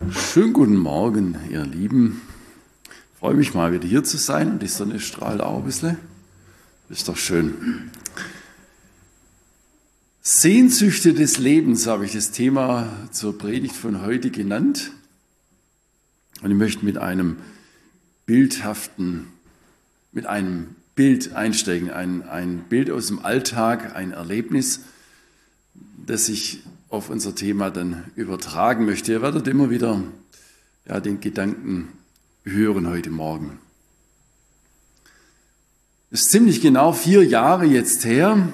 Schönen guten Morgen, ihr Lieben. Ich freue mich mal wieder hier zu sein und die Sonne strahlt auch ein bisschen. Ist doch schön. Sehnsüchte des Lebens habe ich das Thema zur Predigt von heute genannt. Und ich möchte mit einem Bild einsteigen. Ein Bild aus dem Alltag, ein Erlebnis, das ich auf unser Thema dann übertragen möchte. Ihr werdet immer wieder den Gedanken hören heute Morgen. Es ist ziemlich genau 4 Jahre jetzt her.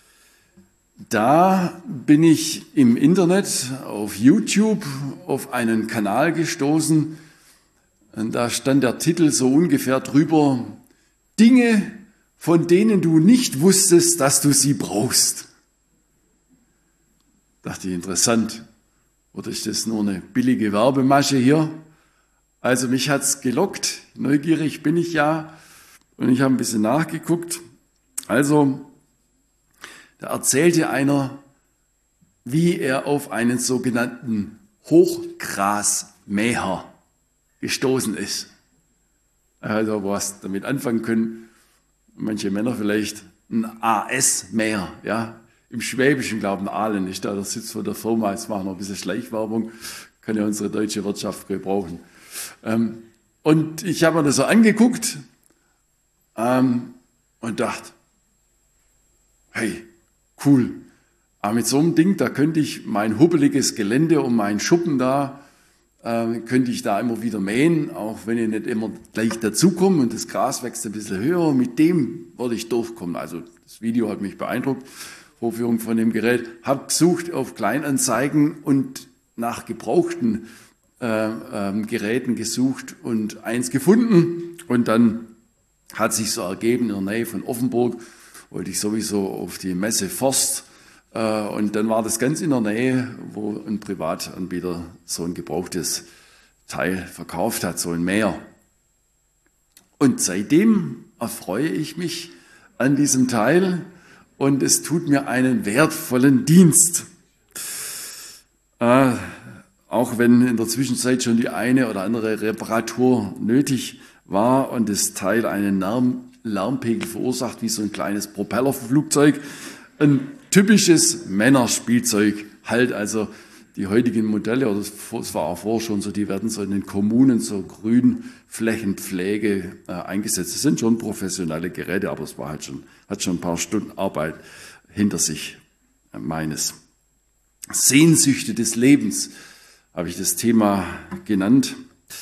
Da bin ich im Internet auf YouTube auf einen Kanal gestoßen. Und da stand der Titel so ungefähr drüber: Dinge, von denen du nicht wusstest, dass du sie brauchst. Dachte ich, interessant. Oder ist das nur eine billige Werbemasche hier? Also mich hat's gelockt. Neugierig bin ich ja. Und ich habe ein bisschen nachgeguckt. Also, da erzählte einer, wie er auf einen sogenannten Hochgrasmäher gestoßen ist. Also, was damit anfangen können, manche Männer vielleicht, ein AS-Mäher, ja. Im Schwäbischen, glaube ich, Aalen ist da der Sitz von der Firma. Jetzt machen wir ein bisschen Schleichwerbung. Kann ja unsere deutsche Wirtschaft gebrauchen. Und ich habe mir das so angeguckt und dachte, hey, cool. Aber mit so einem Ding, da könnte ich mein hubbeliges Gelände und meinen Schuppen da, könnte ich da immer wieder mähen, auch wenn ich nicht immer gleich dazukomme und das Gras wächst ein bisschen höher. Mit dem würde ich durchkommen. Also das Video hat mich beeindruckt. Vorführung von dem Gerät, habe gesucht auf Kleinanzeigen und nach gebrauchten Geräten gesucht und eins gefunden. Und dann hat sich so ergeben, in der Nähe von Offenburg, wollte ich sowieso auf die Messe Forst. Und dann war das ganz in der Nähe, wo ein Privatanbieter so ein gebrauchtes Teil verkauft hat, so ein Mäher. Und seitdem erfreue ich mich an diesem Teil. Und es tut mir einen wertvollen Dienst. Auch wenn in der Zwischenzeit schon die eine oder andere Reparatur nötig war und das Teil einen Lärmpegel verursacht, wie so ein kleines Propellerflugzeug. Ein typisches Männerspielzeug halt, also die heutigen Modelle, oder das war auch vorher schon so, die werden so in den Kommunen zur Grünflächenpflege eingesetzt. Das sind schon professionelle Geräte, aber es war hat schon ein paar Stunden Arbeit hinter sich, meines. Sehnsüchte des Lebens habe ich das Thema genannt.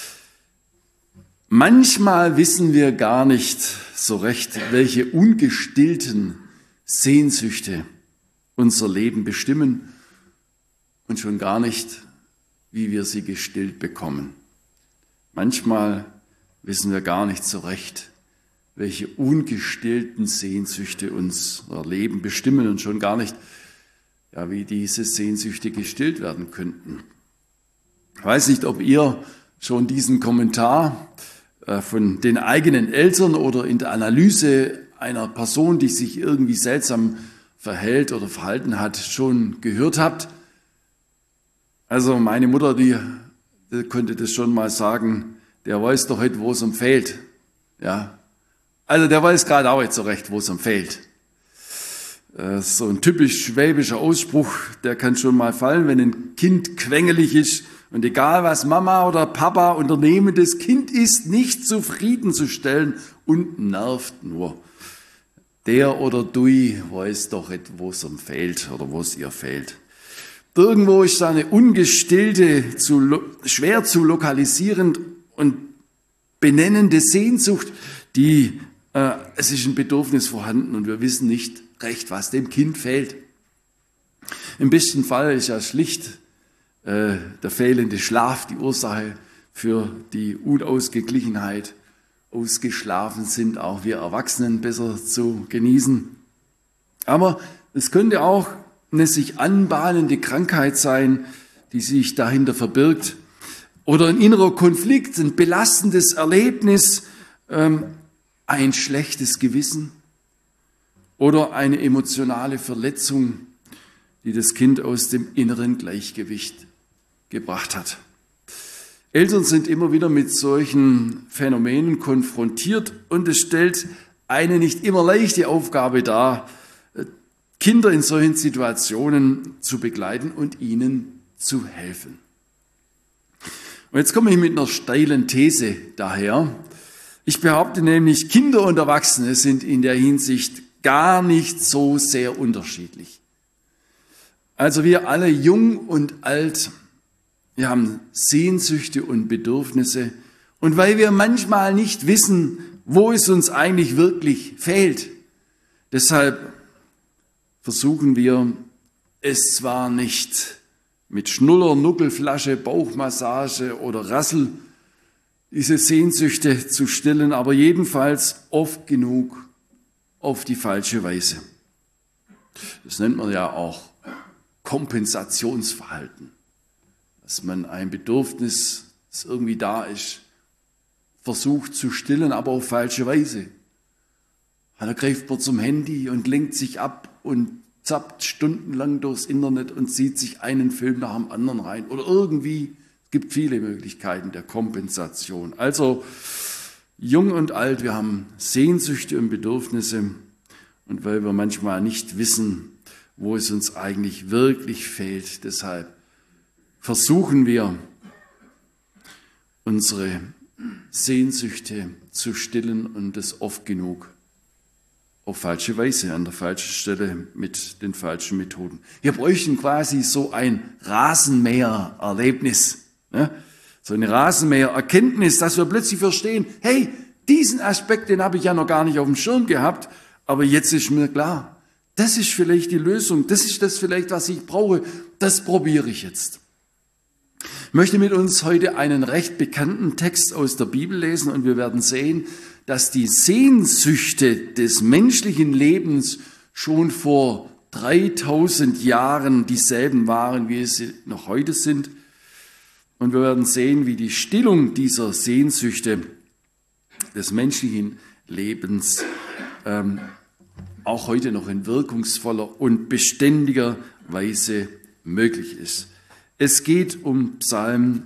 Manchmal wissen wir gar nicht so recht, welche ungestillten Sehnsüchte unser Leben bestimmen und schon gar nicht, wie wir sie gestillt bekommen. Manchmal wissen wir gar nicht so recht, welche ungestillten Sehnsüchte unser Leben bestimmen und schon gar nicht, wie diese Sehnsüchte gestillt werden könnten. Ich weiß nicht, ob ihr schon diesen Kommentar von den eigenen Eltern oder in der Analyse einer Person, die sich irgendwie seltsam verhält oder verhalten hat, schon gehört habt. Also meine Mutter, die konnte das schon mal sagen, der weiß doch heute, wo es ihm fehlt. Ja. Also der weiß gerade auch nicht so recht, wo es ihm fehlt. So ein typisch schwäbischer Ausspruch, der kann schon mal fallen, wenn ein Kind quengelig ist und egal was Mama oder Papa unternehmen, das Kind ist nicht zufriedenzustellen und nervt nur. Der oder die weiß doch nicht, wo es ihm fehlt oder wo es ihr fehlt. Irgendwo ist da eine ungestillte, schwer zu lokalisierend und benennende Sehnsucht, es ist ein Bedürfnis vorhanden und wir wissen nicht recht, was dem Kind fehlt. Im besten Fall ist ja schlicht der fehlende Schlaf die Ursache für die Unausgeglichenheit. Ausgeschlafen sind auch wir Erwachsenen besser zu genießen. Aber es könnte auch eine sich anbahnende Krankheit sein, die sich dahinter verbirgt. Oder ein innerer Konflikt, ein belastendes Erlebnis, ein schlechtes Gewissen oder eine emotionale Verletzung, die das Kind aus dem inneren Gleichgewicht gebracht hat. Eltern sind immer wieder mit solchen Phänomenen konfrontiert und es stellt eine nicht immer leichte Aufgabe dar, Kinder in solchen Situationen zu begleiten und ihnen zu helfen. Und jetzt komme ich mit einer steilen These daher. Ich behaupte nämlich, Kinder und Erwachsene sind in der Hinsicht gar nicht so sehr unterschiedlich. Also wir alle, jung und alt, wir haben Sehnsüchte und Bedürfnisse. Und weil wir manchmal nicht wissen, wo es uns eigentlich wirklich fehlt, deshalb versuchen wir es zwar nicht mit Schnuller, Nuckelflasche, Bauchmassage oder Rassel, diese Sehnsüchte zu stillen, aber jedenfalls oft genug auf die falsche Weise. Das nennt man ja auch Kompensationsverhalten, dass man ein Bedürfnis, das irgendwie da ist, versucht zu stillen, aber auf falsche Weise. Da greift man zum Handy und lenkt sich ab und zappt stundenlang durchs Internet und zieht sich einen Film nach dem anderen rein. Oder irgendwie, es gibt viele Möglichkeiten der Kompensation. Also jung und alt, wir haben Sehnsüchte und Bedürfnisse. Und weil wir manchmal nicht wissen, wo es uns eigentlich wirklich fehlt, deshalb versuchen wir, unsere Sehnsüchte zu stillen und das oft genug auf falsche Weise, an der falschen Stelle mit den falschen Methoden. Wir bräuchten quasi so ein Rasenmäher-Erlebnis, ne? So eine Rasenmäher-Erkenntnis, dass wir plötzlich verstehen, hey, diesen Aspekt, den habe ich ja noch gar nicht auf dem Schirm gehabt, aber jetzt ist mir klar, das ist vielleicht die Lösung, das ist das vielleicht, was ich brauche, das probiere ich jetzt. Ich möchte mit uns heute einen recht bekannten Text aus der Bibel lesen und wir werden sehen, dass die Sehnsüchte des menschlichen Lebens schon vor 3000 Jahren dieselben waren, wie es noch heute sind. Und wir werden sehen, wie die Stillung dieser Sehnsüchte des menschlichen Lebens auch heute noch in wirkungsvoller und beständiger Weise möglich ist. Es geht um Psalm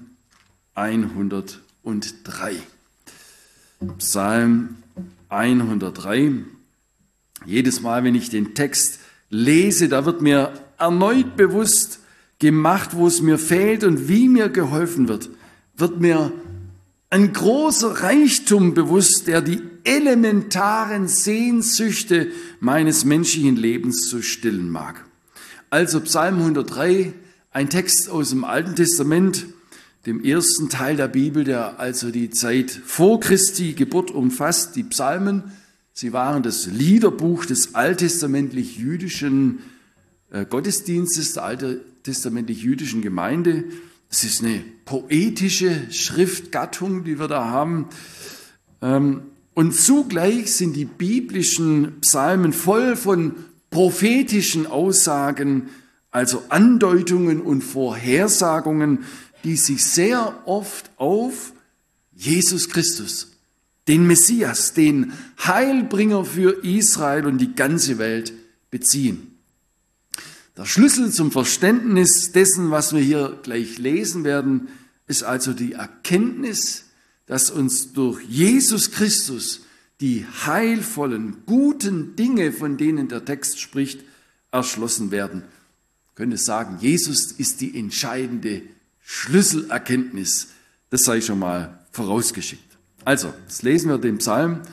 103. Psalm 103. Jedes Mal, wenn ich den Text lese, da wird mir erneut bewusst gemacht, wo es mir fehlt und wie mir geholfen wird mir ein großer Reichtum bewusst, der die elementaren Sehnsüchte meines menschlichen Lebens zu stillen mag. Also Psalm 103, ein Text aus dem Alten Testament, dem ersten Teil der Bibel, der also die Zeit vor Christi Geburt umfasst. Die Psalmen, sie waren das Liederbuch des alttestamentlich-jüdischen Gottesdienstes, der alttestamentlich-jüdischen Gemeinde. Es ist eine poetische Schriftgattung, die wir da haben. Und zugleich sind die biblischen Psalmen voll von prophetischen Aussagen, also Andeutungen und Vorhersagungen, die sich sehr oft auf Jesus Christus, den Messias, den Heilbringer für Israel und die ganze Welt beziehen. Der Schlüssel zum Verständnis dessen, was wir hier gleich lesen werden, ist also die Erkenntnis, dass uns durch Jesus Christus die heilvollen, guten Dinge, von denen der Text spricht, erschlossen werden. Ich könnte sagen, Jesus ist die entscheidende Schlüsselerkenntnis. Das sei schon mal vorausgeschickt. Also, jetzt lesen wir den Psalm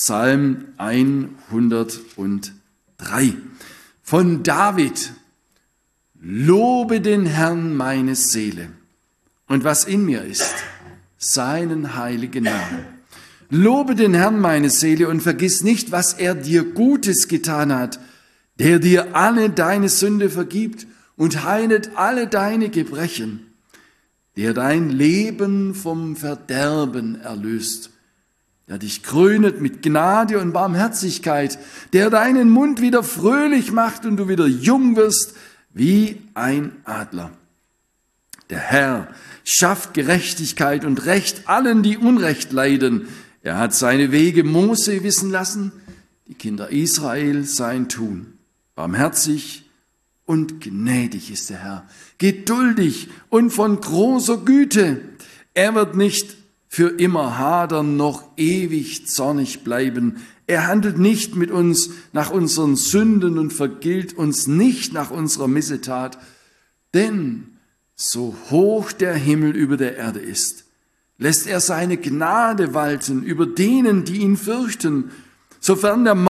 103 von David. Lobe den Herrn, meine Seele, und was in mir ist, seinen heiligen Namen. Lobe den Herrn, meine Seele, und vergiss nicht, was er dir Gutes getan hat, der dir alle deine Sünde vergibt und heilet alle deine Gebrechen, der dein Leben vom Verderben erlöst, der dich krönet mit Gnade und Barmherzigkeit, der deinen Mund wieder fröhlich macht und du wieder jung wirst wie ein Adler. Der Herr schafft Gerechtigkeit und Recht allen, die Unrecht leiden. Er hat seine Wege Mose wissen lassen, die Kinder Israel sein Tun. Barmherzig und gnädig ist der Herr, geduldig und von großer Güte. Er wird nicht für immer hadern, noch ewig zornig bleiben. Er handelt nicht mit uns nach unseren Sünden und vergilt uns nicht nach unserer Missetat. Denn so hoch der Himmel über der Erde ist, lässt er seine Gnade walten über denen, die ihn fürchten, sofern der